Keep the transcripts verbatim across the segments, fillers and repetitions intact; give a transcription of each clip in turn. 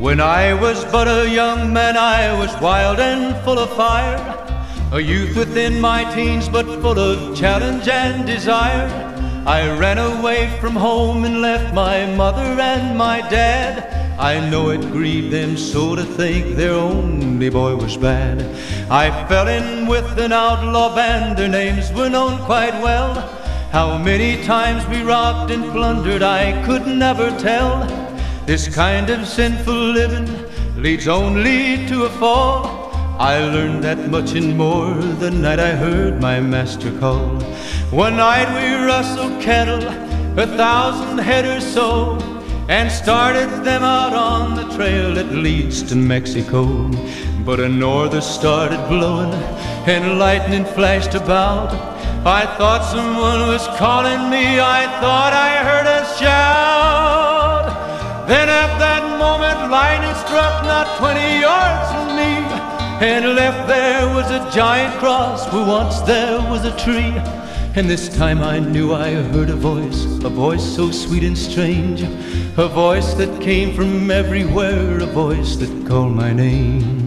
When I was but a young man, I was wild and full of fire, a youth within my teens, but full of challenge and desire. I ran away from home and left my mother and my dad. I know it grieved them so to think their only boy was bad. I fell in with an outlaw band, their names were known quite well. How many times we robbed and plundered I could never tell. This kind of sinful living leads only to a fall. I learned that much and more the night I heard my master call. One night we rustled cattle, a thousand head or so, and started them out on the trail that leads to Mexico. But a norther started blowing and lightning flashed about. I thought someone was calling me, I thought I heard a shout. Then at that moment lightning struck not twenty yards from me, and left there was a giant cross where once there was a tree. And this time I knew I heard a voice, a voice so sweet and strange, a voice that came from everywhere, a voice that called my name.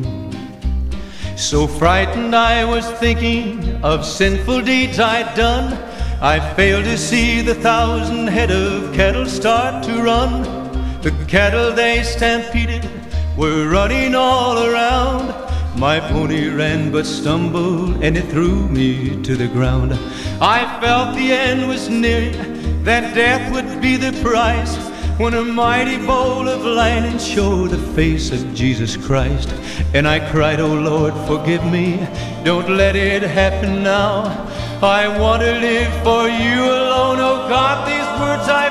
So frightened I was thinking of sinful deeds I'd done, I failed to see the thousand head of cattle start to run. The cattle they stampeded were running all around. My pony ran but stumbled, and it threw me to the ground. I felt the end was near, that death would be the price, when a mighty bolt of lightning showed the face of Jesus Christ. And I cried, "Oh Lord, forgive me, don't let it happen now. I want to live for you alone, oh God, these words I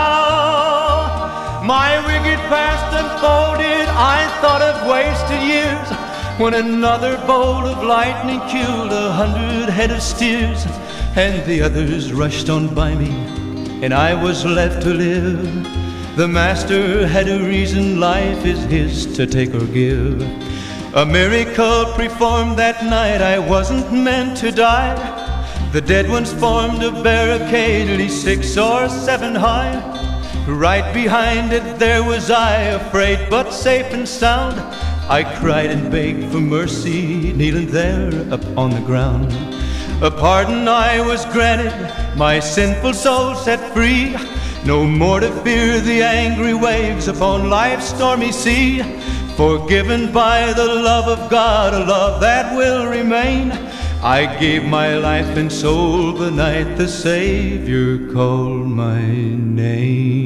vow." My wicked past unfolded, I thought of wasted years, when another bolt of lightning killed a hundred head of steers, and the others rushed on by me, and I was left to live. The master had a reason, life is his to take or give. A miracle performed that night, I wasn't meant to die. The dead ones formed a barricade, at least six or seven high. Right behind it there was I, afraid but safe and sound. I cried and begged for mercy, kneeling there upon the ground. A pardon I was granted, my sinful soul set free. No more to fear the angry waves upon life's stormy sea. Forgiven by the love of God, a love that will remain. I gave my life and soul the night the Savior called my name.